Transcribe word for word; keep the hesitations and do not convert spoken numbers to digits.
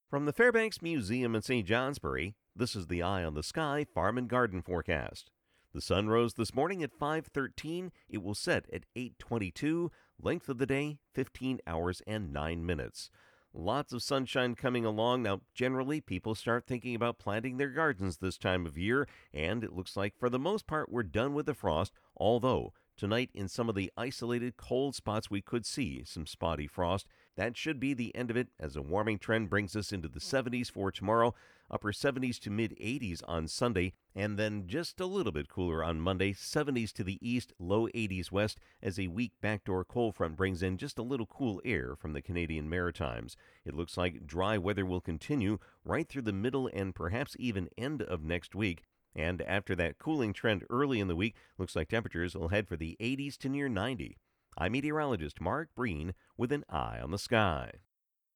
From the Fairbanks Museum in Saint Johnsbury, this is the Eye on the Sky Farm and Garden forecast. The sun rose this morning at five thirteen. It will set at eight twenty-two. Length of the day, fifteen hours and nine minutes. Lots of sunshine coming along. Now, generally, people start thinking about planting their gardens this time of year, and it looks like for the most part we're done with the frost, although tonight in some of the isolated cold spots we could see some spotty frost. That should be the end of it as a warming trend brings us into the seventies for tomorrow, upper seventies to mid eighties on Sunday, and then just a little bit cooler on Monday, seventies to the east, low eighties west, as a weak backdoor cold front brings in just a little cool air from the Canadian Maritimes. It looks like dry weather will continue right through the middle and perhaps even end of next week. And after that cooling trend early in the week, looks like temperatures will head for the eighties to near ninety. I'm meteorologist Mark Breen with an eye on the sky.